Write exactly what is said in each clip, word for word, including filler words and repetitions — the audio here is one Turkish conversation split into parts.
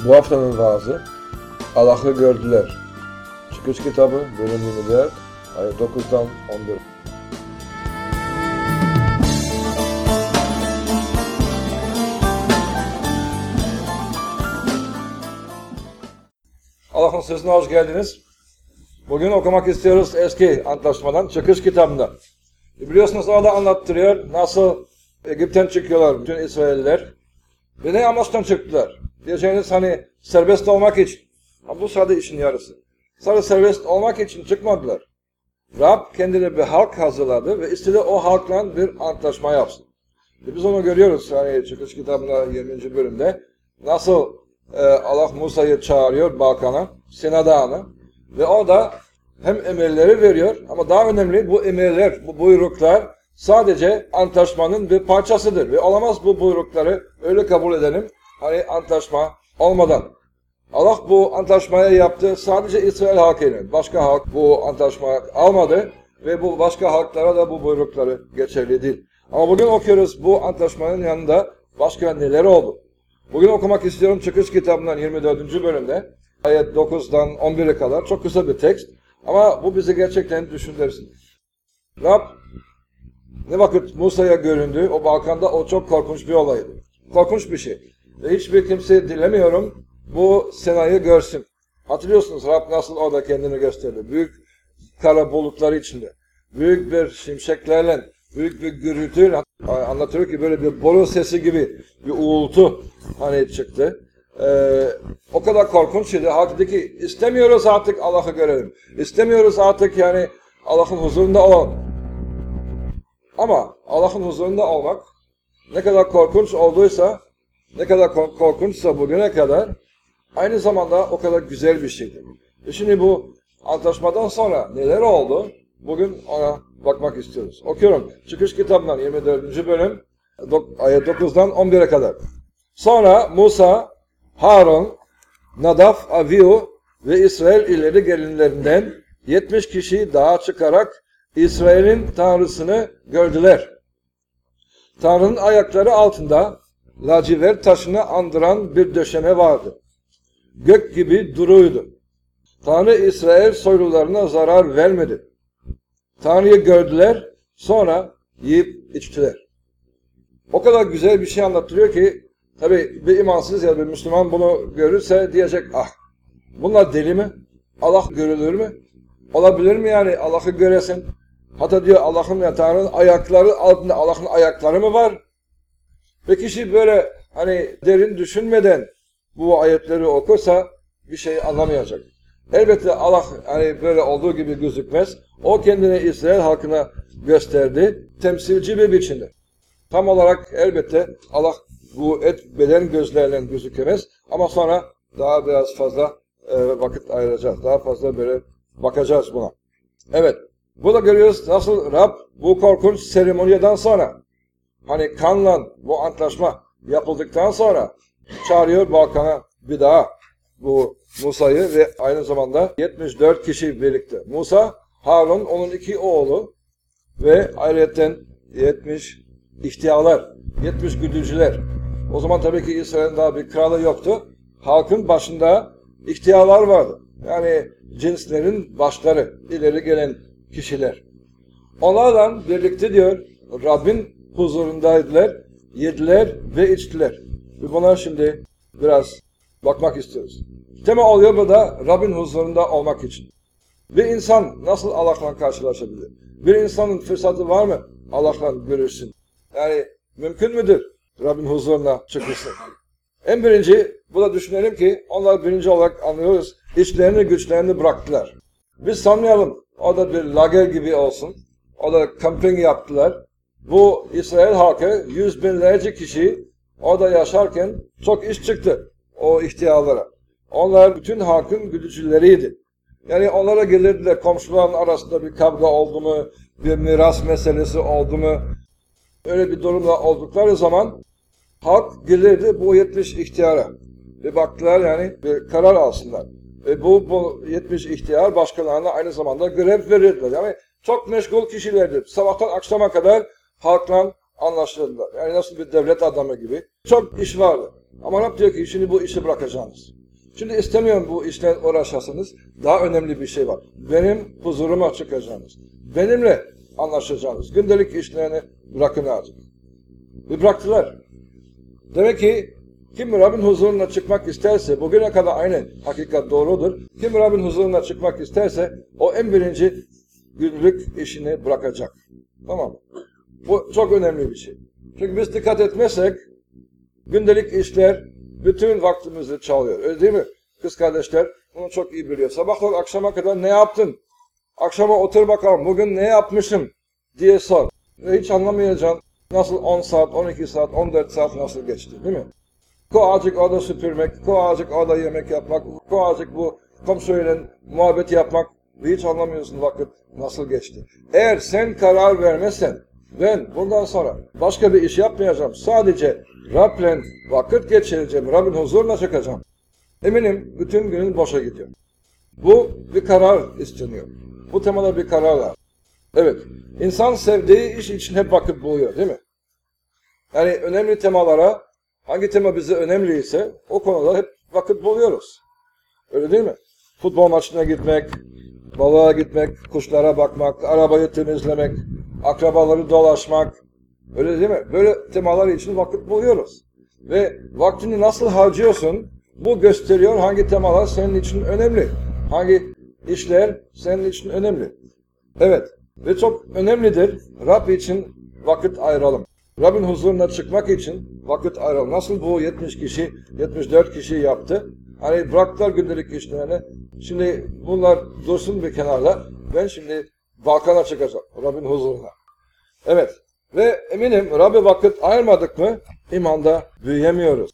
Bu haftanın vaazı Allah'ı gördüler. Çıkış kitabı bölüm yirmi dört, ayet dokuzdan on bir. Allah'ın sözüne hoş geldiniz. Bugün okumak istiyoruz eski antlaşmadan, Çıkış kitabından. Biliyorsunuz orada anlattırıyor nasıl Egipten çıkıyorlar bütün İsrailliler. Ve ne amaçtan çıktılar? Diyeceğiniz hani serbest olmak için. Ama bu sadece işin yarısı. Sadece serbest olmak için çıkmadılar. Rab kendine bir halk hazırladı ve istedi o halkla bir antlaşma yapsın. E biz onu görüyoruz hani Çıkış kitabında yirminci bölümde. Nasıl e, Allah Musa'yı çağırıyor Balkan'a, Sina Dağı'na. Ve orada hem emirleri veriyor ama daha önemli bu emirler, bu buyruklar sadece antlaşmanın bir parçasıdır. Ve olamaz bu buyrukları öyle kabul edelim hani antlaşma olmadan. Allah bu antlaşmayı yaptı sadece İsrail halkıyla. Başka halk bu antlaşmayı almadı ve bu başka halklara da bu buyrukları geçerli değil. Ama bugün okuyoruz bu antlaşmanın yanında başka neler oldu. Bugün okumak istiyorum Çıkış kitabından yirmi dördüncü bölümde. Ayet dokuzdan on bire kadar çok kısa bir tekst. Ama bu bizi gerçekten düşündürsün. Rab ne vakit Musa'ya göründü, o Balkan'da o çok korkunç bir olaydı. Korkunç bir şey. Ve hiçbir kimse dilemiyorum bu Sina'yı görsün. Hatırlıyorsunuz Rab nasıl orada kendini gösterdi. Büyük kara bulutları içinde. Büyük bir şimşeklerle, büyük bir gürültüyle anlatıyor ki böyle bir boru sesi gibi bir uğultu hani çıktı. Ee, o kadar korkunç idi. Halk dedi ki istemiyoruz artık Allah'ı görelim. İstemiyoruz artık yani Allah'ın huzurunda olalım. Ama Allah'ın huzurunda olmak ne kadar korkunç olduysa, ne kadar korkunçsa bugüne kadar aynı zamanda o kadar güzel bir şeydi. E şimdi bu antlaşmadan sonra neler oldu? Bugün ona bakmak istiyoruz. Okuyorum. Çıkış kitabından yirmi dördüncü bölüm ayet dokuzdan on bire kadar. Sonra Musa, Harun, Nadav, Avihu ve İsrail ileri gelenlerinden yetmiş kişi dağa çıkarak İsrail'in Tanrısını gördüler. Tanrı'nın ayakları altında lacivert taşını andıran bir döşeme vardı. Gök gibi duruydu. Tanrı İsrail soylularına zarar vermedi. Tanrı'yı gördüler, sonra yiyip içtiler. O kadar güzel bir şey anlatılıyor ki, tabi bir imansız ya bir Müslüman bunu görürse diyecek, ah bunlar deli mi? Allah görülür mü? Olabilir mi yani Allah'ı göresin? Hatta diyor Allah'ın ya Tanrı'nın ayakları altında Allah'ın ayakları mı var? Ve kişi böyle hani derin düşünmeden bu ayetleri okursa bir şey anlamayacak. Elbette Allah hani böyle olduğu gibi gözükmez. O kendini İsrail halkına gösterdi. Temsilci bir biçimde. Tam olarak elbette Allah bu et beden gözlerle gözükemez. Ama sonra daha biraz fazla e, vakit ayıracağız. Daha fazla böyle bakacağız buna. Evet. Burada görüyoruz nasıl Rab bu korkunç seremoniyeden sonra hani kanla bu antlaşma yapıldıktan sonra çağırıyor Balkan'a bir daha bu Musa'yı ve aynı zamanda yetmiş dört kişi birlikte. Musa, Harun, onun iki oğlu ve ayrıca yetmiş ihtiyarlar, yetmiş güdücüler. O zaman tabii ki İsrail'in daha bir kralı yoktu. Halkın başında ihtiyarlar vardı. Yani cinslerin başları, ileri gelen kişiler. Onlarla birlikte diyor Rabbin huzurundaydılar, yediler ve içtiler. Ve buna şimdi biraz bakmak istiyoruz. Tema oluyor burada Rabbin huzurunda olmak için. Bir insan nasıl Allah'la karşılaşabilir? Bir insanın fırsatı var mı Allah'la görüşsün? Yani mümkün müdür Rabbin huzuruna çıkmışsın? En birinci, burada düşünelim ki onlar birinci olarak anlıyoruz. İşlerini güçlerini bıraktılar. Biz sanmayalım o da bir lager gibi olsun. O da kamping yaptılar. Bu İsrail halkı yüz binlerce kişi orada yaşarken çok iş çıktı o ihtiyarlara. Onlar bütün halkın güdücüleriydi. Yani onlara gelirdiler komşuların arasında bir kavga oldu mu, bir miras meselesi oldu mu, öyle bir durumda oldukları zaman halk gelirdi bu yetmiş ihtiyara. Ve baktılar yani bir karar alsınlar. Ve bu, bu yetmiş ihtiyar başkalarına aynı zamanda görev verirdiler. Yani çok meşgul kişilerdi. Sabahtan akşama kadar halkla anlaşıldılar. Yani nasıl bir devlet adamı gibi. Çok iş vardı. Ama Rab diyor ki şimdi bu işi bırakacaksınız. Şimdi istemiyorum bu işle uğraşasınız. Daha önemli bir şey var. Benim huzuruma çıkacaksınız. Benimle anlaşacaksınız. Gündelik işlerini bırakın artık. Ve bıraktılar. Demek ki kim Rabbin huzuruna çıkmak isterse, bugüne kadar aynı hakikat doğrudur. Kim Rabbin huzuruna çıkmak isterse o en birinci günlük işini bırakacak. Tamam mı? Bu çok önemli bir şey. Çünkü biz dikkat etmezsek gündelik işler bütün vaktimizi çalıyor. Öyle değil mi? Kız kardeşler bunu çok iyi biliyor. Sabahtan akşama kadar ne yaptın? Akşama otur bakalım bugün ne yapmışım diye sor. Ve hiç anlamayacaksın nasıl on saat, on iki saat, on dört saat nasıl geçti değil mi? Koacık orada süpürmek, koacık orada yemek yapmak, koacık bu komşuyla muhabbet yapmak ve hiç anlamıyorsun vakit nasıl geçti. Eğer sen karar vermezsen ben bundan sonra başka bir iş yapmayacağım. Sadece Rab'le vakit geçireceğim, Rabbin huzuruna çıkacağım. Eminim bütün günün boşa gidiyor. Bu bir karar isteniyor. Bu temada bir karar var. Evet, insan sevdiği iş için hep vakit buluyor değil mi? Yani önemli temalara, hangi tema bize önemliyse o konuda hep vakit buluyoruz. Öyle değil mi? Futbol maçına gitmek, balığa gitmek, kuşlara bakmak, arabayı temizlemek, akrabaları dolaşmak. Öyle değil mi? Böyle temalar için vakit buluyoruz. Ve vaktini nasıl harcıyorsun? Bu gösteriyor hangi temalar senin için önemli. Hangi işler senin için önemli. Evet. Ve çok önemlidir. Rab için vakit ayıralım. Rabbin huzuruna çıkmak için vakit ayıralım. Nasıl bu yetmiş kişi, yetmiş dört kişi yaptı? Hani bıraktılar gündelik işlerini. Şimdi bunlar dursun bir kenarda. Ben şimdi Balkan'a çıkacağım. Rabbin huzuruna. Evet. Ve eminim Rabbe vakit ayırmadık mı imanda büyüyemiyoruz.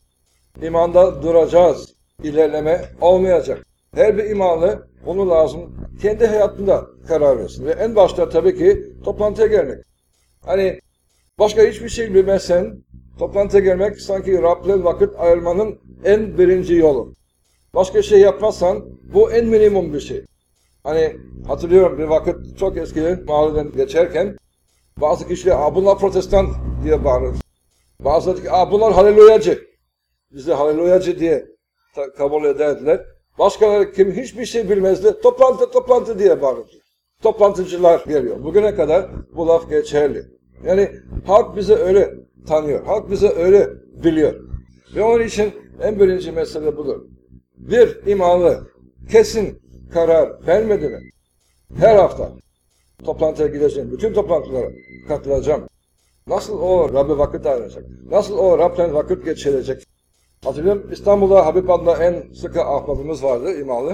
İmanda duracağız. İlerleme olmayacak. Her bir imanlı onu lazım kendi hayatında karar versin. Ve en başta tabii ki toplantıya gelmek. Hani başka hiçbir şey bilmezsen toplantıya gelmek sanki Rab'le vakit ayırmanın en birinci yolu. Başka şey yapmazsan bu en minimum bir şey. Hani hatırlıyorum bir vakit çok eskiden mahalleden geçerken bazı kişiler "Aa, bunlar protestan" diye bağırır. Bazıları diyor ki "Aa, bunlar haleluyacı." Bizi haleluyacı diye kabul ederdiler. Başkaları kim hiçbir şey bilmezdi. Toplantı toplantı diye bağırırdı. Toplantıcılar geliyor. Bugüne kadar bu laf geçerli. Yani halk bizi öyle tanıyor. Halk bizi öyle biliyor. Ve onun için en birinci mesele budur. Bir imanlı kesin karar vermedi mi? Her hafta toplantıya gideceğim. Bütün toplantılara katılacağım. Nasıl o Rab'be vakit ayıracak? Nasıl o Rab'le vakit geçirecek? Hatırlıyorum İstanbul'da Habib adında en sıkı ahbabımız vardı imanlı.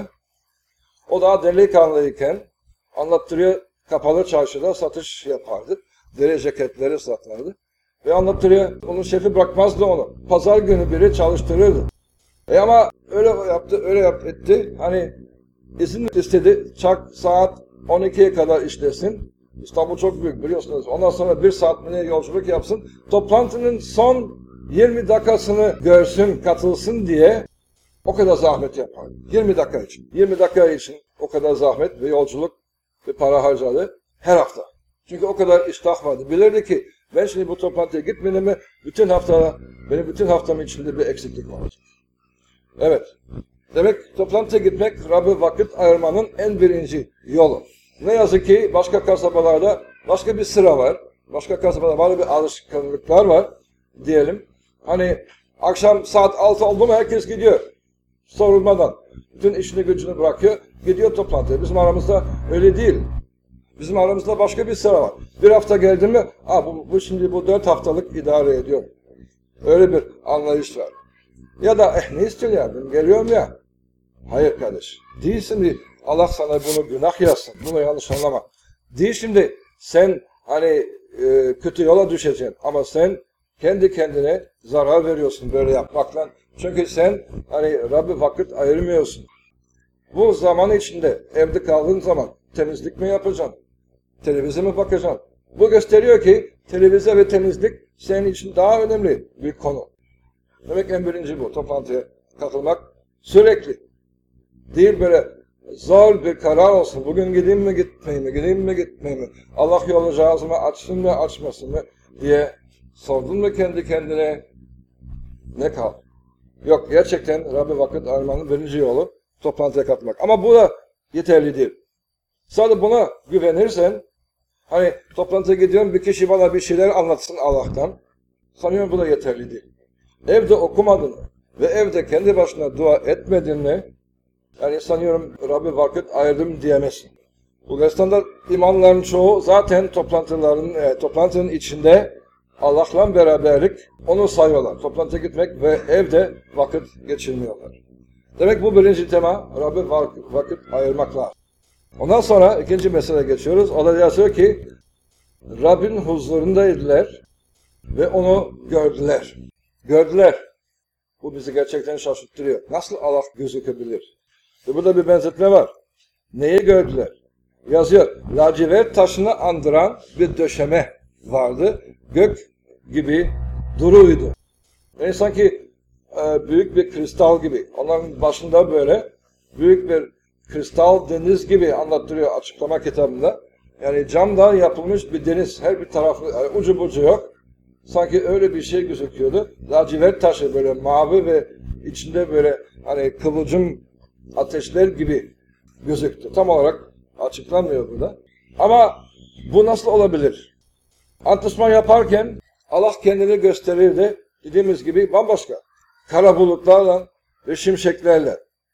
O daha delikanlıyken anlattırıyor kapalı çarşıda satış yapardı. Deri ceketleri satardı. Ve anlattırıyor onun şefi bırakmazdı onu. Pazar günü biri çalıştırırdı. E ama öyle yaptı, öyle yap etti. Hani izin istedi. Çak saat on ikiye kadar işlesin. İstanbul çok büyük biliyorsunuz. Ondan sonra bir saat mi yolculuk yapsın. Toplantının son yirmi dakikasını görsün, katılsın diye o kadar zahmet yapardı. yirmi dakika için. yirmi dakika için o kadar zahmet ve yolculuk ve para harcadı her hafta. Çünkü o kadar iştah vardı. Bilirdi ki ben şimdi bu toplantıya gitmedim mi bütün hafta, benim bütün haftam içinde bir eksiklik olacak. Evet. Demek toplantıya gitmek Rab'be vakit ayırmanın en birinci yolu. Ne yazık ki başka kasabalarda başka bir sıra var. Başka kasabalarda var bir alışkanlıklar var diyelim. Hani akşam saat altı oldu mu herkes gidiyor. Sorulmadan. Bütün işini gücünü bırakıyor. Gidiyor toplantıya. Bizim aramızda öyle değil. Bizim aramızda başka bir sıra var. Bir hafta geldi mi, Aa, bu, bu şimdi bu dört haftalık idare ediyor. Öyle bir anlayış var. Ya da eh ne istiyor ya, ben geliyorum ya. Hayır kardeş. Değil şimdi Allah sana bunu günah yazsın. Bunu yanlış anlama. Değil şimdi sen hani e, kötü yola düşeceksin. Ama sen kendi kendine zarar veriyorsun böyle yapmakla. Çünkü sen hani Rab'be vakit ayırmıyorsun. Bu zaman içinde evde kaldığın zaman temizlik mi yapacaksın? Televizyon mi bakacaksın? Bu gösteriyor ki televizyon ve temizlik senin için daha önemli bir konu. Demek en birinci bu. Toplantıya katılmak sürekli. Değil böyle zor bir karar olsun. Bugün gideyim mi gitmeyeyim mi? Gideyim mi gitmeyeyim mi? Allah yolu cihazımı açsın mı açmasın mı diye sordun mu kendi kendine ne kal? Yok, gerçekten Rabbe vakit ayırmanın birinci yolu toplantıya katılmak. Ama bu da yeterli değil. Sadece buna güvenirsen, hani toplantıya gidiyorum, bir kişi bana bir şeyler anlatsın Allah'tan, sanıyorum bu da yeterli değil. Evde okumadın ve evde kendi başına dua etmedin mi, yani sanıyorum Rabbe vakit ayırdım diyemezsin. Bulgaristan'da imamların çoğu zaten toplantıların, e, toplantının içinde Allah'la beraberlik onu sayıyorlar. Toplantıya gitmek ve evde vakit geçirmiyorlar. Demek bu birinci tema, Rabbe vakit ayırmak lazım. Ondan sonra ikinci meseleye geçiyoruz. O da yazıyor ki Rabbin huzurundaydılar ve onu gördüler. Gördüler. Bu bizi gerçekten şaşırtıyor. Nasıl Allah gözükebilir? Ve burada bir benzetme var. Neyi gördüler? Yazıyor. Lacivert taşını andıran bir döşeme vardı. Gök gibi duruydu. Yani sanki e, büyük bir kristal gibi. Onların başında böyle büyük bir kristal deniz gibi anlattırıyor açıklama kitabında. Yani camdan yapılmış bir deniz. Her bir tarafı yani ucu bucu yok. Sanki öyle bir şey gözüküyordu. Lacivert taşı böyle mavi ve içinde böyle hani kıvılcım ateşler gibi gözüktü. Tam olarak açıklanmıyor burada. Ama bu nasıl olabilir? Antlaşma yaparken Allah kendini gösterirdi. Dediğimiz gibi bambaşka. Kara bulutlarla ve şimşeklerle.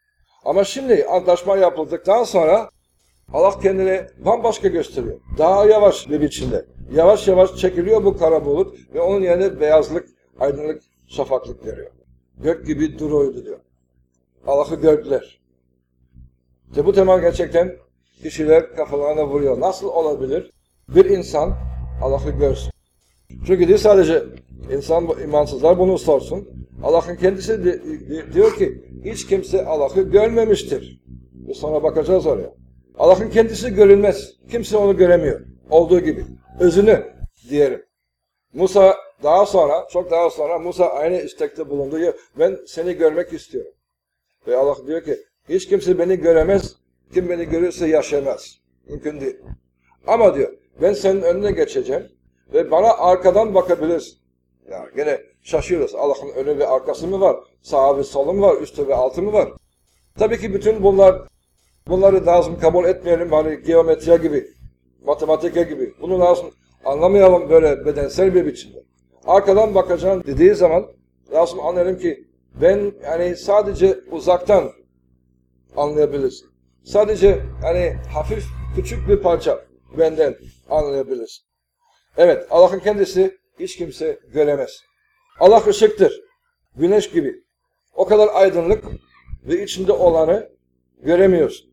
Ama şimdi antlaşma yapıldıktan sonra Allah kendini bambaşka gösteriyor. Daha yavaş bir biçimde. Yavaş yavaş çekiliyor bu kara bulut ve onun yerine beyazlık, aydınlık, şafaklık veriyor. Gök gibi duruydu diyor. Allah'ı gördüler. İşte bu tema gerçekten kişiler kafalarına vuruyor. Nasıl olabilir bir insan Allah'ı görsün? Çünkü değil sadece insan, imansızlar bunu sorsun. Allah'ın kendisi de, de, diyor ki hiç kimse Allah'ı görmemiştir. Ve sonra bakacağız oraya. Allah'ın kendisi görünmez. Kimse onu göremiyor. Olduğu gibi. Özünü diyelim. Musa daha sonra, çok daha sonra Musa aynı istekte bulundu. Ben seni görmek istiyorum. Ve Allah diyor ki hiç kimse beni göremez. Kim beni görürse yaşamaz. Mümkün değil. Ama diyor ben senin önüne geçeceğim ve bana arkadan bakabilirsin. Ya gene şaşırırız. Allah'ın önü ve arkası mı var? Sağı ve solu mu var? Üstü ve altı mı var? Tabii ki bütün bunlar bunları lazım kabul etmeyelim. Hani geometri gibi, matematik gibi. Bunu lazım anlamayalım böyle bedensel bir biçimde. Arkadan bakacağım dediği zaman lazım anlayalım ki ben yani sadece uzaktan anlayabilirsin. Sadece yani hafif küçük bir parça benden anlayabilirsin. Evet, Allah'ın kendisi hiç kimse göremez. Allah ışıktır. Güneş gibi. O kadar aydınlık ve içinde olanı göremiyorsun.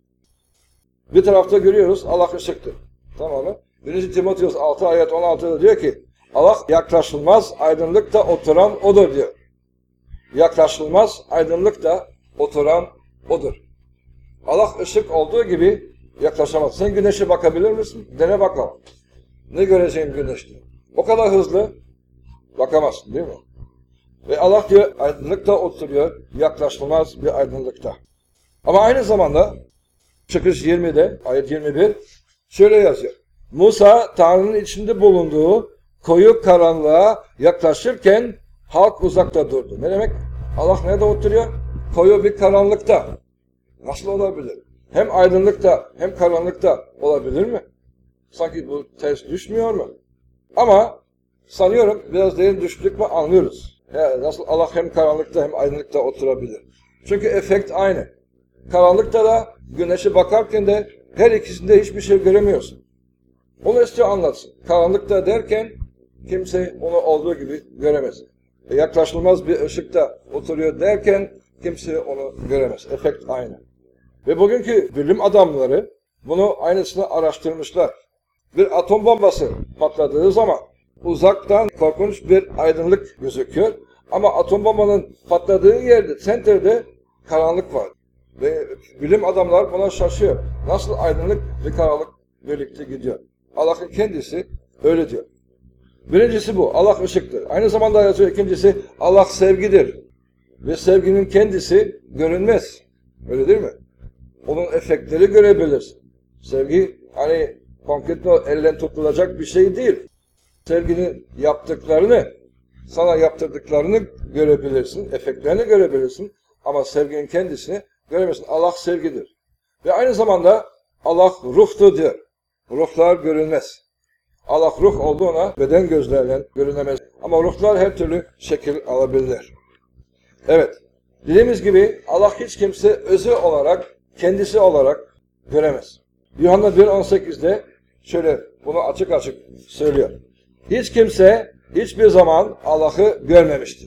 Bir tarafta görüyoruz Allah ışıktır. Tamam mı? birinci Timoteos altı ayet on altıda diyor ki Allah yaklaşılmaz aydınlıkta oturan odur diyor. Yaklaşılmaz aydınlıkta oturan odur. Allah ışık olduğu gibi yaklaşamaz. Sen güneşe bakabilir misin? Dene bakalım. Ne göreceğim güneşte? O kadar hızlı bakamazsın değil mi? Ve Allah diyor aydınlıkta oturuyor, yaklaşılmaz bir aydınlıkta. Ama aynı zamanda Çıkış yirmide, ayet yirmi bir şöyle yazıyor. Musa Tanrı'nın içinde bulunduğu koyu karanlığa yaklaşırken halk uzakta durdu. Ne demek? Allah nerede oturuyor? Koyu bir karanlıkta. Nasıl olabilir? Hem aydınlıkta hem karanlıkta olabilir mi? Sanki bu ters düşmüyor mu? Ama sanıyorum biraz derin düştük mü anlıyoruz. Yani nasıl Allah hem karanlıkta hem aydınlıkta oturabilir? Çünkü efekt aynı. Karanlıkta da güneşe bakarken de her ikisinde hiçbir şey göremiyorsun. Onu istiyor anlatsın. Karanlıkta derken kimse onu olduğu gibi göremez. E yaklaşılmaz bir ışıkta oturuyor derken kimse onu göremez. Efekt aynı. Ve bugünkü bilim adamları bunu aynısını araştırmışlar. Bir atom bombası patladığı zaman uzaktan korkunç bir aydınlık gözüküyor. Ama atom bombanın patladığı yerde, center'de karanlık var. Ve bilim adamlar buna şaşıyor. Nasıl aydınlık ve karanlık birlikte gidiyor? Allah'ın kendisi öyle diyor. Birincisi bu. Allah ışıktır. Aynı zamanda yazıyor ikincisi Allah sevgidir. Ve sevginin kendisi görünmez. Öyle değil mi? Onun efektleri görebilirsin. Sevgi hani konkret elle tutulacak bir şey değil. Sevginin yaptıklarını, sana yaptırdıklarını görebilirsin, efektlerini görebilirsin ama sevginin kendisini göremezsin. Allah sevgidir. Ve aynı zamanda Allah ruhtur diyor. Ruhlar görünmez. Allah ruh olduğuna beden gözlerle görünemez. Ama ruhlar her türlü şekil alabilirler. Evet, dediğimiz gibi Allah hiç kimse özü olarak, kendisi olarak göremez. Yuhanna bir on sekizde şöyle bunu açık açık söylüyor. Hiç kimse hiçbir zaman Allah'ı görmemiştir.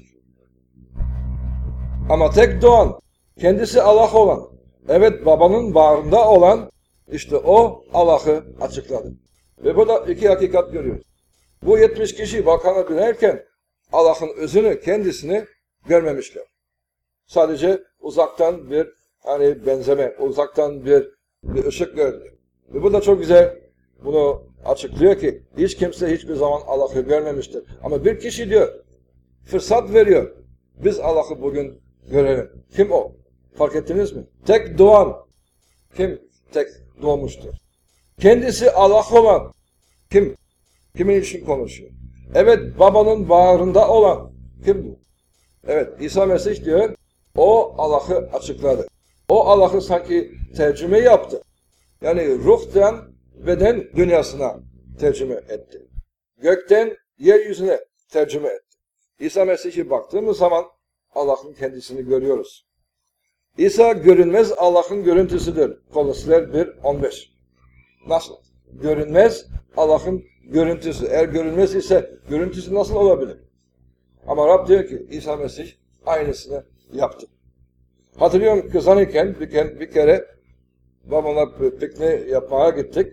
Ama tek doğan, kendisi Allah olan, evet babanın bağrında olan, işte o Allah'ı açıkladı. Ve burada iki hakikat görüyoruz. Bu yetmiş kişi Balkan'a binerken Allah'ın özünü, kendisini görmemişler. Sadece uzaktan bir hani benzeme, uzaktan bir, bir ışık gördü. Ve bu da çok güzel bunu açıklıyor ki hiç kimse hiçbir zaman Allah'ı görmemiştir. Ama bir kişi diyor, fırsat veriyor. Biz Allah'ı bugün görelim. Kim o? Fark ettiniz mi? Tek doğan. Kim tek doğmuştur? Kendisi Allah olan. Kim? Kimin için konuşuyor? Evet, babanın bağrında olan. Kim bu? Evet, İsa Mesih diyor, o Allah'ı açıkladı. O Allah'ı sanki tercüme yaptı. Yani ruhtan beden dünyasına tercüme etti. Gökten yeryüzüne tercüme etti. İsa Mesih'e baktığımız zaman Allah'ın kendisini görüyoruz. İsa görünmez Allah'ın görüntüsüdür. Kolosyalılar bir on beş. Nasıl? Görünmez Allah'ın görüntüsü. Eğer görünmez ise görüntüsü nasıl olabilir? Ama Rab diyor ki İsa Mesih aynısını yaptı. Hatırlıyorum kızan iken bir, kere, bir kere babamla pikniği yapmaya gittik.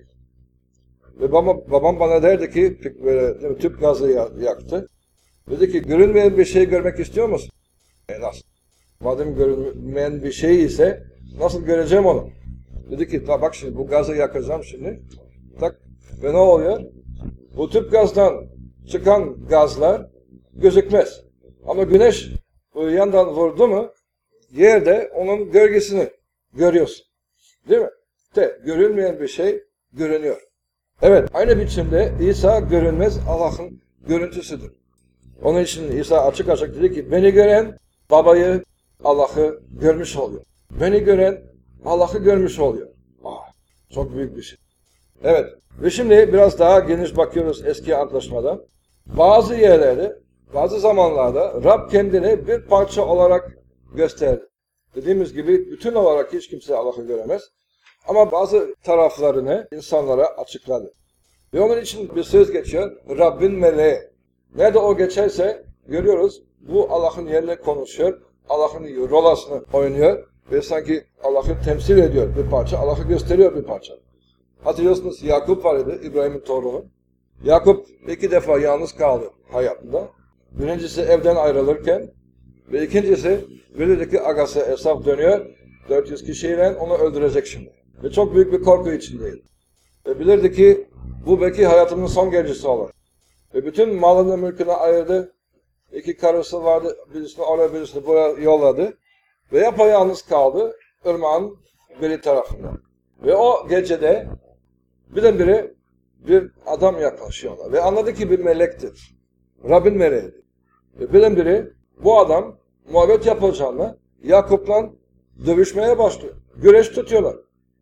Ve babam, babam bana derdi ki böyle, tüp gazı yaktı. Dedi ki görünmeyen bir şey görmek istiyor musun? E nasıl? Madem görünmeyen bir şey ise nasıl göreceğim onu? Dedi ki bak şimdi bu gazı yakacağım şimdi. Tak. Ve ne oluyor? Bu tüp gazdan çıkan gazlar gözükmez. Ama güneş bu yandan vurdu mu yerde onun gölgesini görüyorsun. Değil mi? De, görünmeyen bir şey görünüyor. Evet, aynı biçimde İsa görünmez Allah'ın görüntüsüdür. Onun için İsa açık açık dedi ki beni gören babayı, Allah'ı görmüş oluyor. Beni gören Allah'ı görmüş oluyor. Ah, çok büyük bir şey. Evet, ve şimdi biraz daha geniş bakıyoruz eski antlaşmada. Bazı yerlerde, bazı zamanlarda Rab kendini bir parça olarak gösterdi. Dediğimiz gibi bütün olarak hiç kimse Allah'ı göremez. Ama bazı taraflarını insanlara açıkladı. Ve onun için bir söz geçiyor, Rabbin meleği. Nerede o geçerse görüyoruz, bu Allah'ın yerine konuşuyor, Allah'ın rolasını oynuyor ve sanki Allah'ı temsil ediyor bir parça, Allah'ı gösteriyor bir parça. Hatırlıyorsunuz Yakup var idi, İbrahim'in torunu. Yakup iki defa yalnız kaldı hayatında. Birincisi evden ayrılırken ve ikincisi Veli'deki agası Esaf dönüyor, dört yüz kişiyle onu öldürecek şimdi. Ve çok büyük bir korku içindeydi. Ve bilirdi ki bu belki hayatının son gecesi olur. Ve bütün malını mülkünü ayırdı. İki karısı vardı, birisini oraya birisini buraya yolladı. Ve yapayalnız kaldı ırmağın biri tarafından. Ve o gecede birdenbire bir adam yaklaşıyorlar. Ve anladı ki bir melektir. Rabbin meleğidir. Ve birdenbire bu adam muhabbet yapacağını Yakup'la dövüşmeye başlıyor. Güreş tutuyorlar.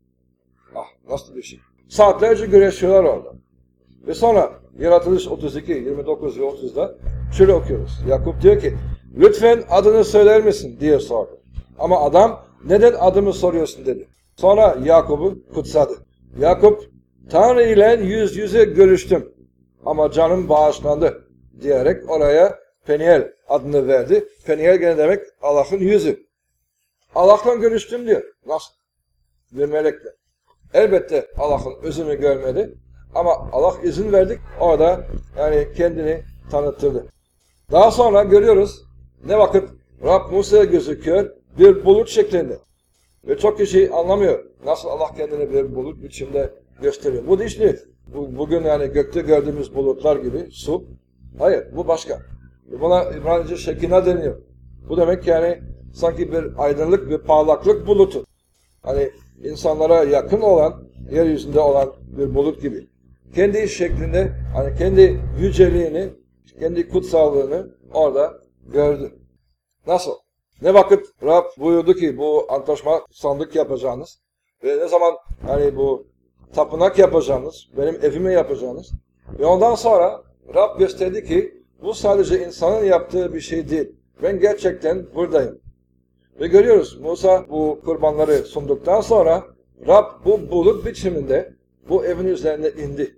Ah nasıl bir şey. Saatlerce güreşiyorlar orada. Ve sonra Yaratılış otuz iki, yirmi dokuz ve otuzda şöyle okuyoruz. Yakup diyor ki lütfen adını söyler misin diye sordu. Ama adam neden adımı soruyorsun dedi. Sonra Yakup'u kutsadı. Yakup Tanrı ile yüz yüze görüştüm ama canım bağışlandı diyerek oraya Peniel adını verdi. Peniel gene demek Allah'ın yüzü. Allah'la görüştüm diyor. Nasıl? Bir melekle. Elbette Allah'ın özünü görmedi. Ama Allah izin verdik. Orada yani kendini tanıttırdı. Daha sonra görüyoruz. Ne vakit Rab Musa'ya gözüküyor. Bir bulut şeklinde. Ve çok kişi anlamıyor. Nasıl Allah kendini bir bulut biçimde gösteriyor. Bu değil değil. Bu, bugün yani gökte gördüğümüz bulutlar gibi su. Hayır bu başka. Buna İbranice şekina deniyor. Bu demek yani sanki bir aydınlık, bir parlaklık bulutu. Hani insanlara yakın olan, yeryüzünde olan bir bulut gibi. Kendi şeklinde, hani kendi yüceliğini, kendi kutsallığını orada gördü. Nasıl? Ne vakit Rab buyurdu ki bu antlaşma sandık yapacağınız ve ne zaman hani bu tapınak yapacağınız, benim evime yapacağınız ve ondan sonra Rab gösterdi ki bu sadece insanın yaptığı bir şey değil. Ben gerçekten buradayım. Ve görüyoruz Musa bu kurbanları sunduktan sonra Rab bu bulut biçiminde bu evin üzerine indi.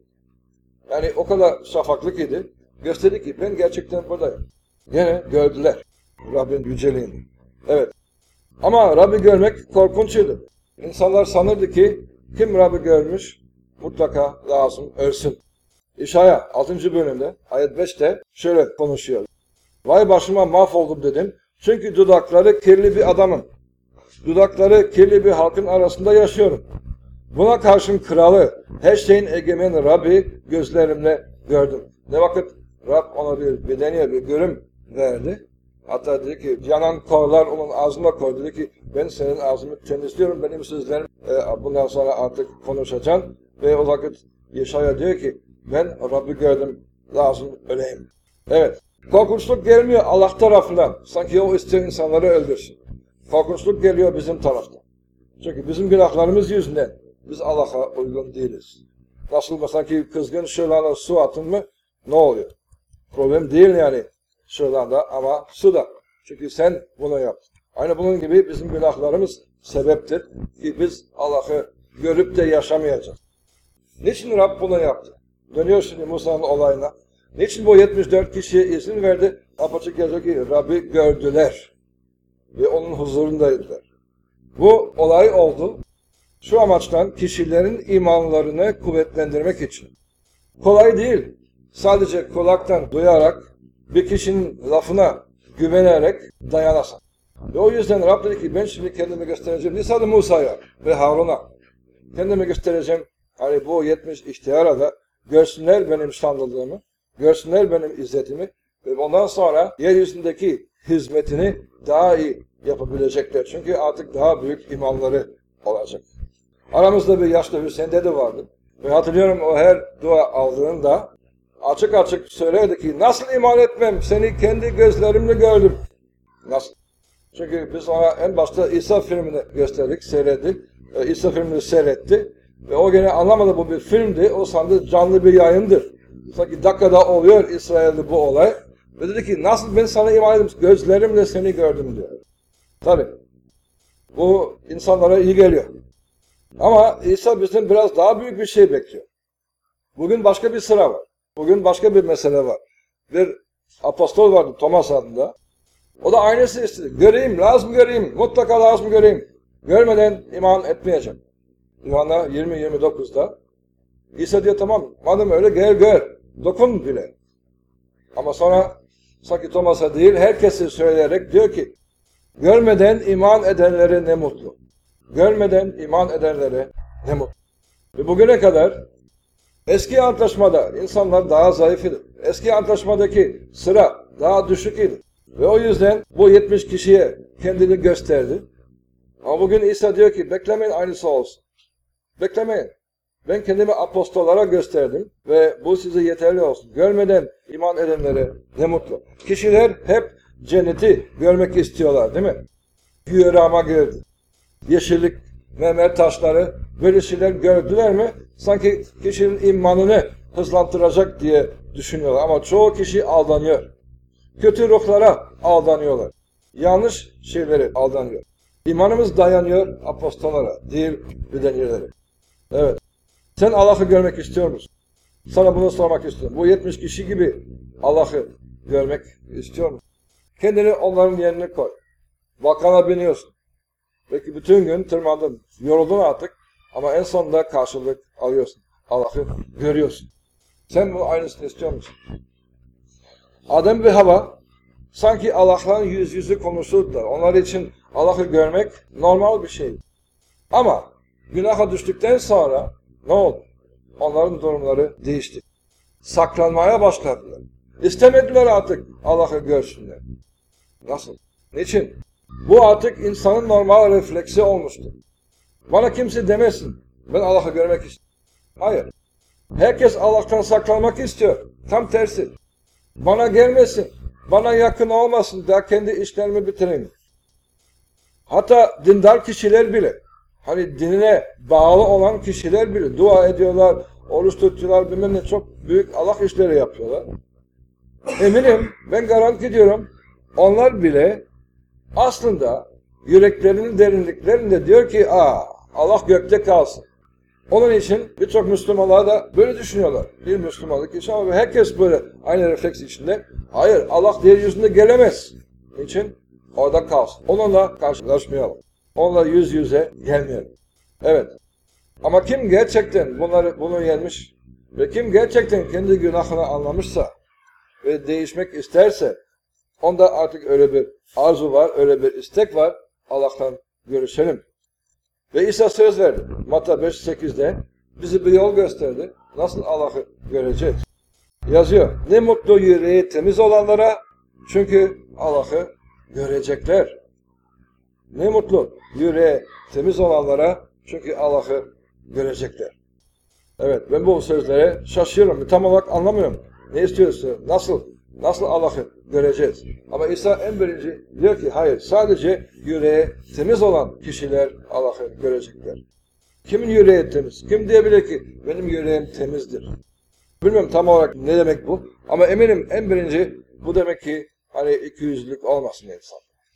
Yani o kadar şafaklık idi. Gösterdi ki ben gerçekten buradayım. Yine gördüler Rabbin yüceliğini. Evet. Ama Rabbi görmek korkunçydı. İnsanlar sanırdı ki kim Rabbi görmüş mutlaka lazım ölsün. İşaya altıncı bölümde ayet beşte şöyle konuşuyor. Vay başıma mahvoldum dedim. Çünkü dudakları kirli bir adamım. Dudakları kirli bir halkın arasında yaşıyorum. Buna karşın kralı, her şeyin egemeni Rabbi gözlerimle gördüm. Ne vakit Rab ona bir bedeniye bir görüm verdi. Hatta dedi ki yanan korlar onun ağzına koydu. Dedi ki ben senin ağzını temizliyorum. Benim sözlerim e, bundan sonra artık konuşacağım. Ve o vakit Yeşaya diyor ki ben Rabbi gördüm lazım öleyim. Evet. Korkunçluk gelmiyor Allah tarafından. Sanki o istiyor insanları öldürsün. Korkunçluk geliyor bizim taraftan. Çünkü bizim günahlarımız yüzünden biz Allah'a uygun değiliz. Nasıl mesela ki kızgın şırlağına su atın mı ne oluyor? Problem değil yani şırlağında ama suda. Çünkü sen bunu yaptın. Aynı bunun gibi bizim günahlarımız sebeptir ki biz Allah'ı görüp de yaşamayacağız. Niçin Rab bunu yaptı? Dönüyor şimdi Musa'nın olayına. Niçin bu yetmiş dört kişiye izin verdi? Apaçık yazıyor ki Rabbi gördüler ve onun huzurundaydılar. Bu olay oldu. Şu amaçtan kişilerin imanlarını kuvvetlendirmek için. Kolay değil. Sadece kulaktan duyarak bir kişinin lafına güvenerek dayanasın. Ve o yüzden Rab dedi ki ben şimdi kendimi göstereceğim. Lisan-ı Musa'ya ve Harun'a kendimi göstereceğim. Hani bu yetmiş ihtiyara da görsünler benim şanlılığımı, görsünler benim izzetimi ve ondan sonra yeryüzündeki hizmetini daha iyi yapabilecekler. Çünkü artık daha büyük imanları olacak. Aramızda bir yaşlı Hüseyin dede vardı. Ve hatırlıyorum o her dua aldığında açık açık söylerdi ki nasıl iman etmem seni kendi gözlerimle gördüm. Nasıl? Çünkü biz ona en başta İsa filmini gösterdik, seyrettik. İsa filmini seyretti. Ve o gene anlamadı bu bir filmdi. O sandı canlı bir yayındır. Sanki dakikada oluyor İsrail'de bu olay. Ve dedi ki nasıl ben sana iman ettim gözlerimle seni gördüm diyor. Tabii. Bu insanlara iyi geliyor. Ama İsa bizden biraz daha büyük bir şey bekliyor. Bugün başka bir sıra var. Bugün başka bir mesele var. Bir apostol vardı Thomas adında. O da aynısı istedi. Göreyim, lazım göreyim, mutlaka lazım göreyim. Görmeden iman etmeyeceğim. Yuhanna yirmi yirmi dokuzda İsa diyor tamam, madem öyle gel gör, dokun bile. Ama sonra sanki Thomas'a değil herkesi söyleyerek diyor ki görmeden iman edenlere ne mutlu. Görmeden iman edenlere ne mutlu. Ve bugüne kadar eski antlaşmada insanlar daha zayıf idi. Eski antlaşmadaki sıra daha düşük idi. Ve o yüzden bu yetmiş kişiye kendini gösterdi. Ama bugün İsa diyor ki beklemeyin aynısı olsun. Beklemeyin. Ben kendimi apostollara gösterdim ve bu size yeterli olsun. Görmeden iman edenlere ne mutlu. Kişiler hep cenneti görmek istiyorlar değil mi? Güyerama girdi. Yeşillik, mermer taşları böyle şeyler gördüler mi? Sanki kişinin imanını hızlandıracak diye düşünüyorlar. Ama çoğu kişi aldanıyor. Kötü ruhlara aldanıyorlar. Yanlış şeylere aldanıyor. İmanımız dayanıyor apostollara, değil bedenilere. Evet. Sen Allah'ı görmek istiyor musun? Sana bunu sormak istiyorum. Bu yetmiş kişi gibi Allah'ı görmek istiyor musun? Kendini onların yerine koy. Vakana biniyorsun. Belki bütün gün tırmandın, yoruldun artık ama en sonunda karşılık alıyorsun. Allah'ı görüyorsun. Sen bu aynısını istiyor musun? Adem ve Hava sanki Allah'la yüz yüze konuşurdular. Onlar için Allah'ı görmek normal bir şey. Ama günaha düştükten sonra ne oldu? Onların durumları değişti. Saklanmaya başladılar. İstemediler artık Allah'ı görsünler. Nasıl? Niçin? Bu artık insanın normal refleksi olmuştu. Bana kimse demesin, ben Allah'ı görmek istiyorum. Hayır. Herkes Allah'tan saklanmak istiyor. Tam tersi. Bana gelmesin, bana yakın olmasın, daha kendi işlerimi bitireyim. Hatta dindar kişiler bile, hani dinine bağlı olan kişiler bile dua ediyorlar, oruç tutuyorlar, bilmem ne, çok büyük Allah işleri yapıyorlar. Eminim, ben garanti ediyorum, onlar bile aslında yüreklerinin derinliklerinde diyor ki, aa, Allah gökte kalsın. Onun için birçok Müslümanlar da böyle düşünüyorlar. Bir Müslümanlık için ama herkes böyle aynı refleks içinde. Hayır, Allah yeryüzünde gelemez. Niçin? Orada kalsın. Onunla karşılaşmayalım. Onunla yüz yüze gelmeyelim. Evet. Ama kim gerçekten bunları bunu yenmiş ve kim gerçekten kendi günahını anlamışsa ve değişmek isterse, onda artık öyle bir arzu var, öyle bir istek var. Allah'tan görüşelim. Ve İsa söz verdi. Matta beş sekizde bizi bir yol gösterdi. Nasıl Allah'ı göreceğiz? Yazıyor. Ne mutlu yüreği temiz olanlara, çünkü Allah'ı görecekler. Ne mutlu yüreği temiz olanlara, çünkü Allah'ı görecekler. Evet, ben bu sözlere şaşıyorum. Tam olarak anlamıyorum. Ne istiyorsun? Nasıl? Nasıl Allah'ı göreceğiz? Ama İsa en birinci diyor ki, hayır, sadece yüreği temiz olan kişiler Allah'ı görecekler. Kimin yüreği temiz? Kim diyebilir ki benim yüreğim temizdir? Bilmiyorum tam olarak ne demek bu. Ama eminim en birinci bu demek ki hani iki yüzlülük olmasın insan.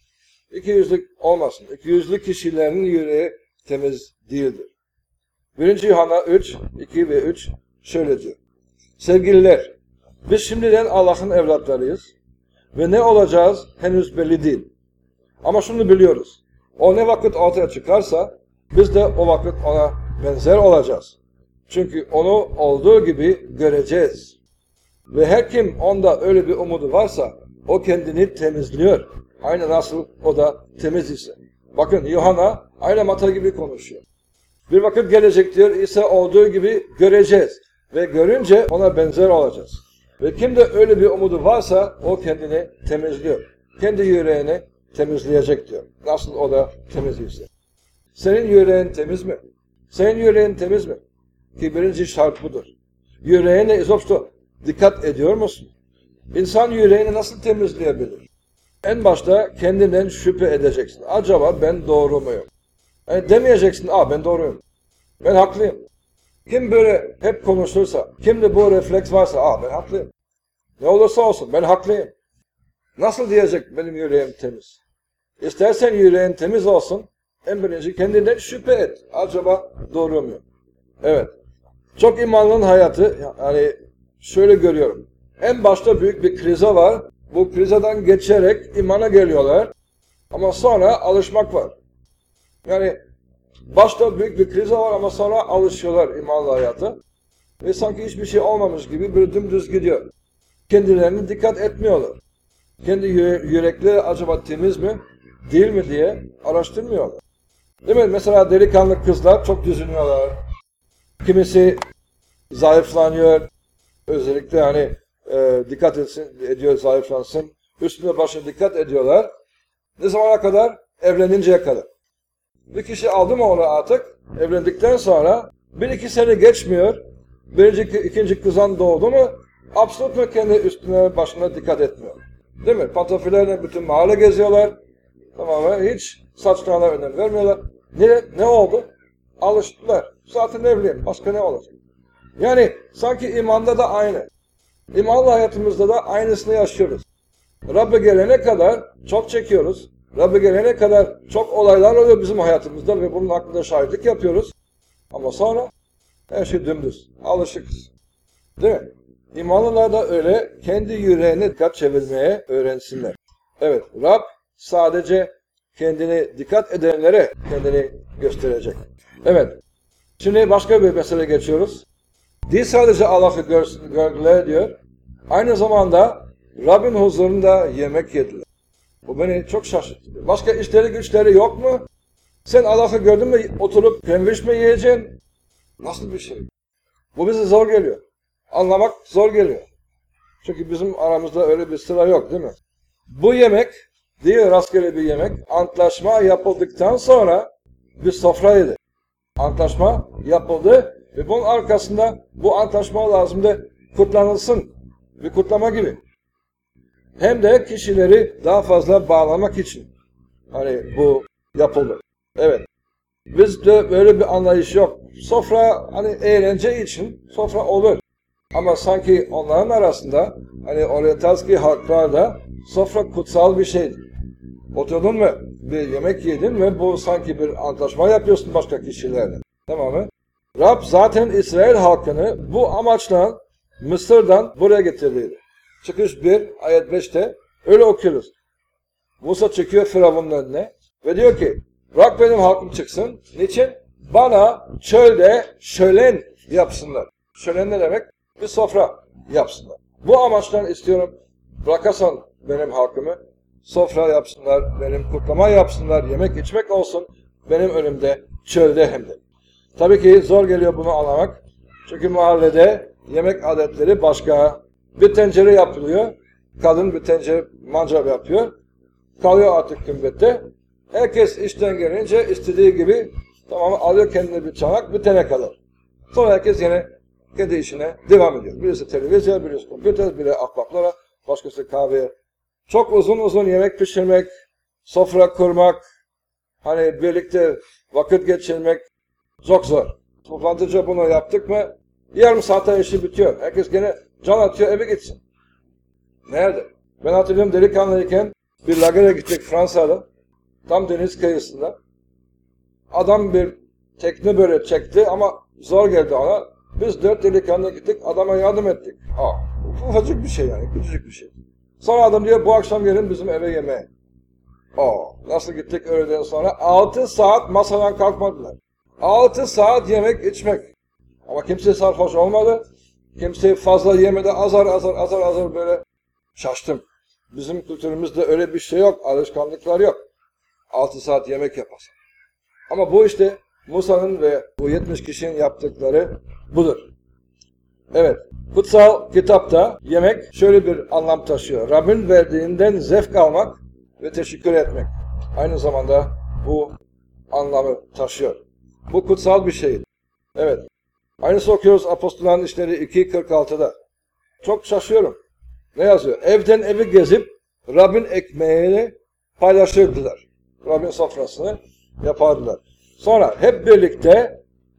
İki yüzlük olmasın. İki yüzlü kişilerin yüreği temiz değildir. birinci Yuhanna üç, iki ve üç şöyle diyor. Sevgililer, biz şimdiden Allah'ın evlatlarıyız ve ne olacağız henüz belli değil. Ama şunu biliyoruz. O ne vakit ortaya çıkarsa biz de o vakit ona benzer olacağız. Çünkü onu olduğu gibi göreceğiz. Ve her kim onda öyle bir umudu varsa o kendini temizliyor. Aynı nasıl o da temiz ise. Bakın Yuhanna aynı Matta gibi konuşuyor. Bir vakit gelecek diyor, İsa olduğu gibi göreceğiz. Ve görünce ona benzer olacağız. Ve kimde öyle bir umudu varsa o kendini temizliyor. Kendi yüreğini temizleyecek diyor. Nasıl o da temiz ise. Senin yüreğin temiz mi? Senin yüreğin temiz mi? Ki birinci şart budur. Yüreğine izopsto dikkat ediyor musun? İnsan yüreğini nasıl temizleyebilir? En başta kendinden şüphe edeceksin. Acaba ben doğru muyum? Yani demeyeceksin, aa ben doğruyum. Ben haklıyım. Kim böyle hep konuşursa, kimde bu refleks varsa, aa ben haklıyım. Ne olursa olsun ben haklıyım. Nasıl diyecek benim yüreğim temiz? İstersen yüreğin temiz olsun, en birinci kendinden şüphe et. Acaba doğru muyum? Evet. Çok imanlının hayatı, yani şöyle görüyorum. En başta büyük bir krize var. Bu krizeden geçerek imana geliyorlar. Ama sonra alışmak var. Yani başta büyük bir krize var ama sonra alışıyorlar imanlı hayata. Ve sanki hiçbir şey olmamış gibi böyle dümdüz gidiyor. Kendilerine dikkat etmiyorlar. Kendi yürekleri acaba temiz mi, değil mi diye araştırmıyorlar. Değil mi? Mesela delikanlı kızlar çok düzünüyorlar. Kimisi zayıflanıyor. Özellikle hani e, dikkat etsin, ediyor, zayıflansın. Üstüne başına dikkat ediyorlar. Ne zamana kadar? Evleninceye kadar. Bir kişi aldı mı onu artık? Evlendikten sonra bir iki sene geçmiyor. Birinci, ikinci kızan doğdu mu? Absolut kendi üstüne başına dikkat etmiyor. Değil mi? Pantofillerle bütün mahalle geziyorlar. Tamamen hiç saçlarına önem vermiyorlar. Ne, ne oldu? Alıştılar. Zaten evliyim. Başka ne olacak? Yani sanki imanda da aynı. İmanlı hayatımızda da aynısını yaşıyoruz. Rabbe gelene kadar çok çekiyoruz. Rabbe gelene kadar çok olaylar oluyor bizim hayatımızda ve bunun hakkında şahitlik yapıyoruz. Ama sonra her şey dümdüz. Alışıkız. Değil mi? İmanlılar da öyle kendi yüreğine dikkat çevirmeye öğrensinler. Evet, Rab sadece kendini dikkat edenlere kendini gösterecek. Evet, şimdi başka bir mesele geçiyoruz. Değil sadece Allah'ı gördüler diyor, aynı zamanda Rabbin huzurunda yemek yediler. Bu beni çok şaşırttı. Başka işleri güçleri yok mu? Sen Allah'ı gördün mü oturup sandviç mi yiyeceksin? Nasıl bir şey? Bu bize zor geliyor. Anlamak zor geliyor. Çünkü bizim aramızda öyle bir sıra yok değil mi? Bu yemek, değil rastgele bir yemek, antlaşma yapıldıktan sonra bir sofraydı. Antlaşma yapıldı ve bunun arkasında bu antlaşma lazımdı kutlanılsın. Bir kutlama gibi. hem de kişileri daha fazla bağlamak için hani bu yapıldı. Evet. Bizde böyle bir anlayış yok. Sofra hani eğlence için sofra olur. Ama sanki onların arasında hani oryantalski halklarda sofra kutsal bir şeydi. Oturdun mu bir yemek yedin ve bu sanki bir antlaşma yapıyorsun başka kişilerle. Tamam mı? Rab zaten İsrail halkını bu amaçla Mısır'dan buraya getirdiydi. Çıkış bir ayet beşte öyle okuyoruz. Musa çıkıyor Firavun'un önüne ve diyor ki bırak benim halkım çıksın. Niçin? Bana çölde şölen yapsınlar. Şölen ne demek? Bir sofra yapsınlar. Bu amaçtan istiyorum bırakasan benim halkımı sofra yapsınlar, benim kutlama yapsınlar, yemek içmek olsun benim önümde çölde hem de. Tabii ki zor geliyor bunu anlamak. Çünkü mahallede yemek adetleri başka. Bir tencere yapılıyor. Kadın bir tencere mancar yapıyor. Kalıyor artık kümbette. Herkes işten gelince istediği gibi tamam alıyor kendine bir çanak, bir tane kadar. Sonra herkes yine kendi işine devam ediyor. Birisi televizyon, birisi kompüter, biri ahbaplara, başkası kahveye. Çok uzun uzun yemek pişirmek, sofra kurmak, hani birlikte vakit geçirmek çok zor. Toplantıca bunu yaptık mı yarım saatte işi bitiyor. Herkes gene can atıyor eve gitsin. Nerede? Ben hatırlıyorum delikanlıyken bir lagere gittik Fransa'da. Tam deniz kıyısında. Adam bir tekne böyle çekti ama zor geldi ona. Biz dört delikanlı gittik, adama yardım ettik. Aa, ufacık bir şey yani, küçücük bir şey. Sonra adam diyor, bu akşam gelin bizim eve yemeğe. Aa, nasıl gittik öğleden sonra? Altı saat masadan kalkmadılar. Altı saat yemek içmek. Ama kimse sarhoş olmadı. Kimse fazla yemedi, azar azar azar azar böyle şaştım. Bizim kültürümüzde öyle bir şey yok, alışkanlıklar yok. Altı saat yemek yapasın. Ama bu işte Musa'nın ve bu yetmiş kişinin yaptıkları budur. Evet, kutsal kitapta yemek şöyle bir anlam taşıyor. Rabbin verdiğinden zevk almak ve teşekkür etmek. Aynı zamanda bu anlamı taşıyor. Bu kutsal bir şey. Evet. Aynısı okuyoruz Apostolların İşleri iki kırk altıda. Çok şaşıyorum. Ne yazıyor? Evden evi gezip Rabbin ekmeğini paylaşırdılar. Rabbin sofrasını yapardılar. Sonra hep birlikte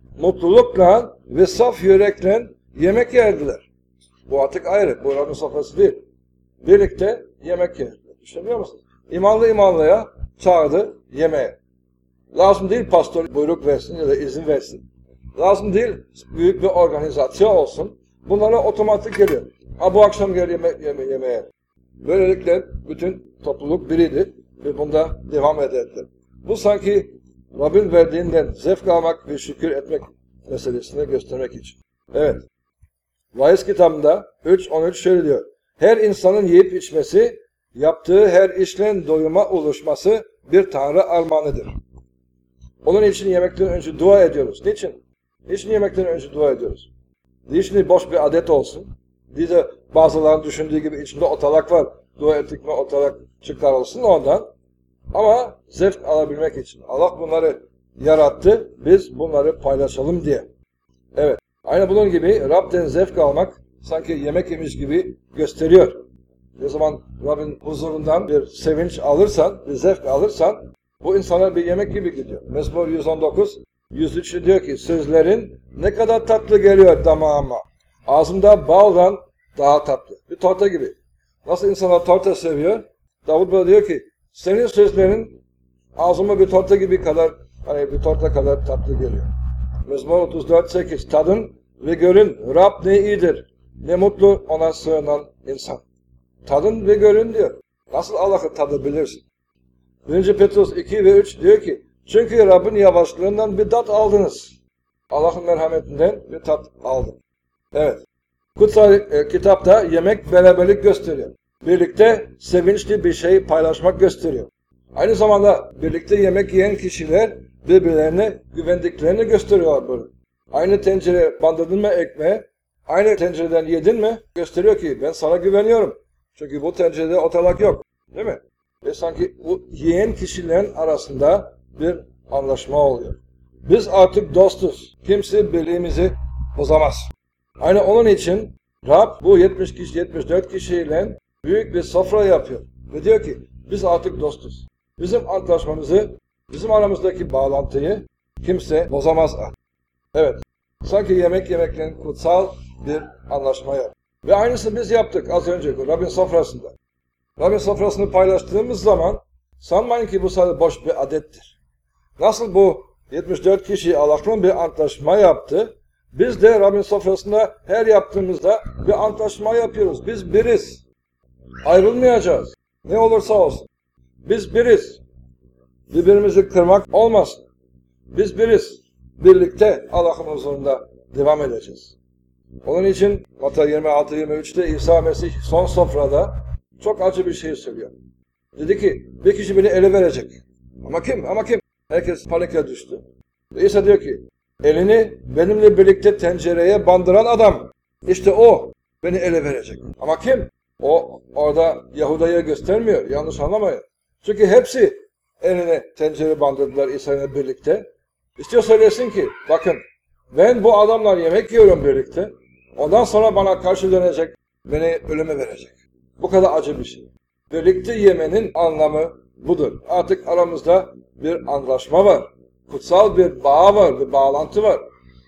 mutlulukla ve saf yürekle yemek yerdiler. Bu artık ayrı. Bu Rabbin sofrası değil. Birlikte yemek yerdiler. Düşünüyor musunuz? İmanlı imanlıya çağırdı yemeğe. Lazım değil pastör buyruk versin ya da izin versin. Lazım değil büyük bir organizasyon olsun. Bunlara otomatik geliyor. Ha bu akşam gel yeme yeme yemeğe. Böylelikle bütün topluluk biriydi ve bunda devam ederdi. Bu sanki Rabbin verdiğinden zevk almak ve şükür etmek meselesini göstermek için. Evet. Vaiz kitabında üç on üç şöyle diyor. Her insanın yiyip içmesi, yaptığı her işlen doyuma ulaşması bir Tanrı armağanıdır. Onun için yemekten önce dua ediyoruz. Niçin? Niçin yemekten önce dua ediyoruz? Niçin boş bir adet olsun? Diye bazılarının düşündüğü gibi içinde otalak var. Dua ettik mi otalak çıkarılsın ondan. Ama zevk alabilmek için. Allah bunları yarattı. Biz bunları paylaşalım diye. Evet. Aynı bunun gibi Rab'den zevk almak sanki yemek yemiş gibi gösteriyor. Ne zaman Rabbin huzurundan bir sevinç alırsan, bir zevk alırsan bu insana bir yemek gibi gidiyor. Mezmur yüz on dokuz, yüz üç diyor ki sözlerin ne kadar tatlı geliyor damağıma. Ağzımda baldan daha tatlı. Bir torta gibi. Nasıl insanlar torta seviyor? Davud böyle diyor ki senin sözlerin ağzıma bir torta gibi kadar, hani bir torta kadar tatlı geliyor. Mezmur otuz dört sekiz tadın ve görün Rab ne iyidir. Ne mutlu ona sığınan insan. Tadın ve görün diyor. Nasıl Allah'ı tadabilirsin? birinci Petrus iki ve üç diyor ki çünkü Rabbin yavaşlığından bir tat aldınız. Allah'ın merhametinden bir tat aldın. Evet. Kutsal e, kitapta yemek beraberlik gösteriyor. Birlikte sevinçli bir şey paylaşmak gösteriyor. Aynı zamanda birlikte yemek yiyen kişiler birbirlerine güvendiklerini gösteriyor böyle. Aynı tencere bandırdın mı ekmeğe, aynı tencereden yedin mi gösteriyor ki ben sana güveniyorum. Çünkü bu tencerede otalak yok. Değil mi? Ve sanki bu yiyen kişilerin arasında bir anlaşma oluyor. Biz artık dostuz. Kimse birliğimizi bozamaz. Aynı onun için Rab bu yetmiş kişi, yetmiş dört kişiyle büyük bir sofra yapıyor. Ve diyor ki biz artık dostuz. Bizim antlaşmamızı, bizim aramızdaki bağlantıyı kimse bozamaz artık. Evet, sanki yemek yemekle kutsal bir anlaşma yap. Ve aynısını biz yaptık az önce bu Rabbin sofrasında. Rabbin sofrasını paylaştığımız zaman sanmayın ki bu sadece boş bir adettir. Nasıl bu yetmiş dört kişi Allah'ın bir antlaşma yaptı, biz de Rabbin sofrasında her yaptığımızda bir antlaşma yapıyoruz. Biz biriz. Ayrılmayacağız. Ne olursa olsun. Biz biriz. Birbirimizi kırmak olmasın. Biz biriz. Birlikte Allah'ın huzurunda devam edeceğiz. Onun için Matta yirmi altı yirmi üç'te İsa Mesih son sofrada çok acı bir şey söylüyor. Dedi ki bir kişi beni ele verecek. Ama kim? Ama kim? Herkes panike düştü. Ve İsa diyor ki elini benimle birlikte tencereye bandıran adam. İşte o beni ele verecek. Ama kim? O orada Yahuda'ya göstermiyor. Yanlış anlamayın. Çünkü hepsi eline tencere bandırdılar İsa'yla birlikte. İstiyor söylesin ki bakın ben bu adamlar yemek yiyorum birlikte. Ondan sonra bana karşı dönecek. Beni ölüme verecek. Bu kadar acı bir şey. Birlikte yemenin anlamı budur. Artık aramızda bir anlaşma var. Kutsal bir bağ var, bir bağlantı var.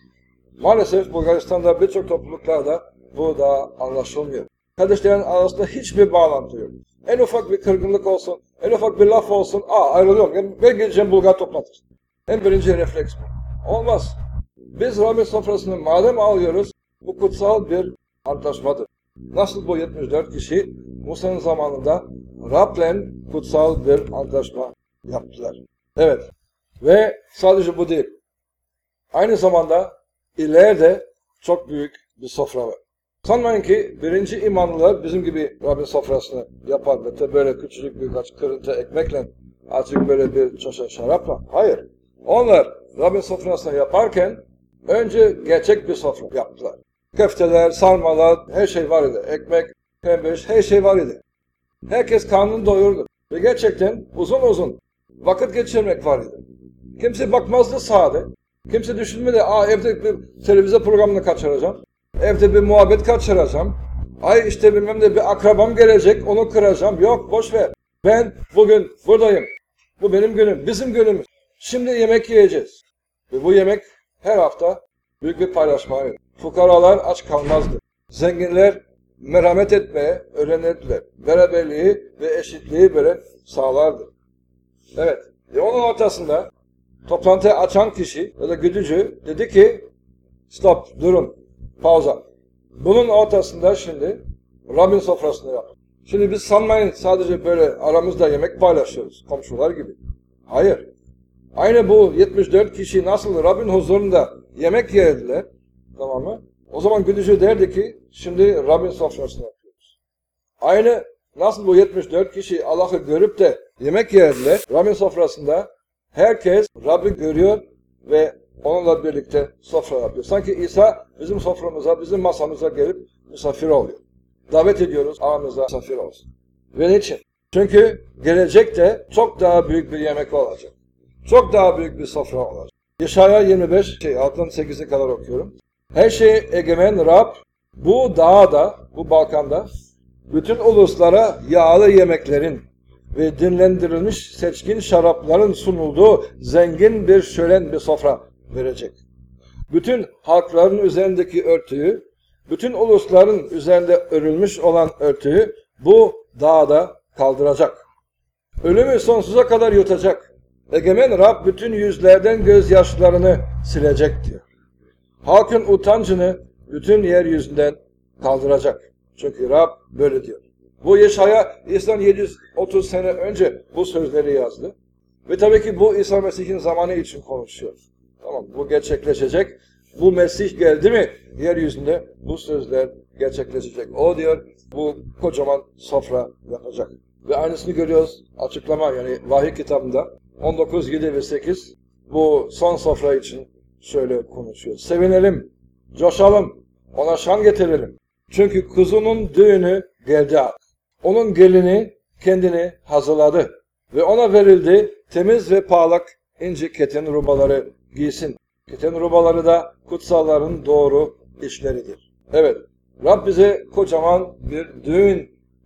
Maalesef Bulgaristan'da birçok topluluklarda bu da anlaşılmıyor. Kardeşlerin arasında hiçbir bağlantı yok. En ufak bir kırgınlık olsun, en ufak bir laf olsun, aa ayrılıyorum, ben gideceğim Bulgar toplantısına. En birinci refleks bu. Olmaz. Biz Rabbin sofrasını madem alıyoruz, bu kutsal bir antlaşmadır. Nasıl bu yetmiş dört kişi Musa'nın zamanında Rab'le kutsal bir antlaşma yaptılar. Evet. Ve sadece bu değil. Aynı zamanda ileride çok büyük bir sofra var. Sanmayın ki birinci imanlılar bizim gibi Rabbin sofrasını yapar ve de böyle küçücük birkaç kırıntı ekmekle azıcık böyle bir çaşa şarapla. Hayır. Onlar Rabbin sofrasını yaparken önce gerçek bir sofra yaptılar. Köfteler, sarmalar, her şey var idi. Ekmek, pembeş, her şey var idi. Herkes karnını doyurdu. Ve gerçekten uzun uzun vakit geçirmek var idi. Kimse bakmazdı sade. Kimse düşünmedi, aa evde bir televizyon programını kaçıracağım. Evde bir muhabbet kaçıracağım. Ay işte bilmem ne bir akrabam gelecek, onu kıracağım. Yok, boş ver. Ben bugün buradayım. Bu benim günüm, bizim günümüz. Şimdi yemek yiyeceğiz. Ve bu yemek her hafta büyük bir paylaşmaydı. Fukaralar aç kalmazdı. Zenginler merhamet etmeye öğrenirdiler. Beraberliği ve eşitliği böyle sağlardı. Evet. Ve onun ortasında toplantıyı açan kişi ya da güdücü dedi ki stop, durun, pauza. Bunun ortasında şimdi Rabbin sofrasını yap. Şimdi biz sanmayın sadece böyle aramızda yemek paylaşıyoruz komşular gibi. Hayır. Aynı bu yetmiş dört kişi nasıl Rabbin huzurunda yemek yerdiler, tamam mı? O zaman güdücü derdi ki şimdi Rabbin sofrasını yapıyoruz. Aynı nasıl bu yetmiş dört kişi Allah'ı görüp de yemek yerdiler, Rabbin sofrasında herkes Rabbi görüyor ve onunla birlikte sofra yapıyor. Sanki İsa bizim soframıza, bizim masamıza gelip misafir oluyor. Davet ediyoruz aramıza misafir olsun. Ve niçin? Çünkü gelecekte çok daha büyük bir yemek olacak. Çok daha büyük bir sofra olacak. Yeşaya yirmi beş, şey, altından sekize kadar okuyorum. Her şey egemen Rab, bu dağda, bu Balkan'da, bütün uluslara yağlı yemeklerin ve dinlendirilmiş seçkin şarapların sunulduğu zengin bir şölen bir sofra verecek. Bütün halkların üzerindeki örtüyü, bütün ulusların üzerinde örülmüş olan örtüyü bu dağda kaldıracak. Ölümü sonsuza kadar yutacak. Egemen Rab bütün yüzlerden gözyaşlarını silecek diyor. Halkın utancını bütün yeryüzünden kaldıracak. Çünkü Rab böyle diyor. Bu Yeşaya İsa'dan yedi yüz otuz sene önce bu sözleri yazdı. Ve tabii ki bu İsa Mesih'in zamanı için konuşuyor. Tamam, bu gerçekleşecek. Bu Mesih geldi mi yeryüzünde bu sözler gerçekleşecek. O diyor bu kocaman sofra yapacak. Ve aynısını görüyoruz açıklama yani vahiy kitabında on dokuz, yedi ve sekiz bu son sofra için şöyle konuşuyor. Sevinelim, coşalım, ona şan getirelim. Çünkü kuzunun düğünü geldi artık. Onun gelini kendini hazırladı ve ona verildi temiz ve parlak inci keten rubaları giysin. Keten rubaları da kutsalların doğru işleridir. Evet, Rab bize kocaman bir düğün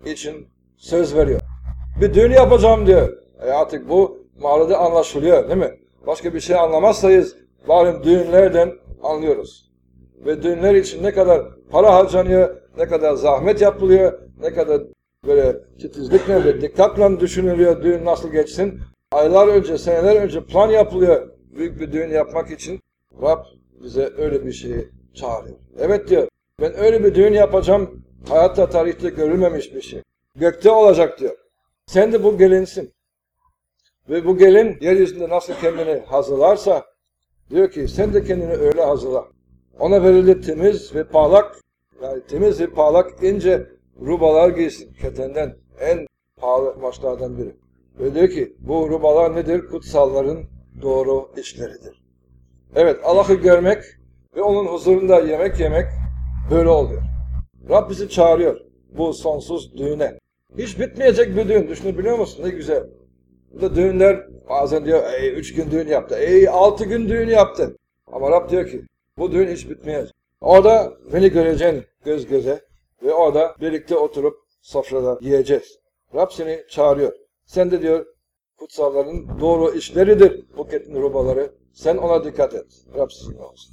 için söz veriyor. Bir düğün yapacağım diyor. E artık bu mağarada anlaşılıyor değil mi? Başka bir şey anlamazsayız bari düğünlerden anlıyoruz. Ve düğünler için ne kadar para harcanıyor, ne kadar zahmet yapılıyor, ne kadar böyle titizlikle ve dikkatle düşünülüyor düğün nasıl geçsin. Aylar önce, seneler önce plan yapılıyor büyük bir düğün yapmak için. Rab bize öyle bir şeyi çağırıyor. Evet diyor, ben öyle bir düğün yapacağım, hayatta tarihte görülmemiş bir şey. Gökte olacak diyor. Sen de bu gelinsin. Ve bu gelin yeryüzünde nasıl kendini hazırlarsa, diyor ki sen de kendini öyle hazırla. Ona verildi temiz ve parlak, yani temiz ve parlak ince rubalar giysin. Ketenden en pahalı kumaşlardan biri. Ve diyor ki bu rubalar nedir? Kutsalların doğru işleridir. Evet, Allah'ı görmek ve onun huzurunda yemek yemek böyle oluyor. Rab bizi çağırıyor bu sonsuz düğüne. Hiç bitmeyecek bir düğün. Düşünebiliyor musun? Ne güzel. Burada düğünler bazen diyor ey üç gün düğün yaptı. Ey altı gün düğün yaptı. Ama Rab diyor ki bu düğün hiç bitmeyecek. Orada beni göreceksin göz göze ve orada birlikte oturup sofrada yiyeceğiz. Rab seni çağırıyor. Sen de diyor kutsalların doğru işleridir buketin rubaları. Sen ona dikkat et. Rab sizinle olsun.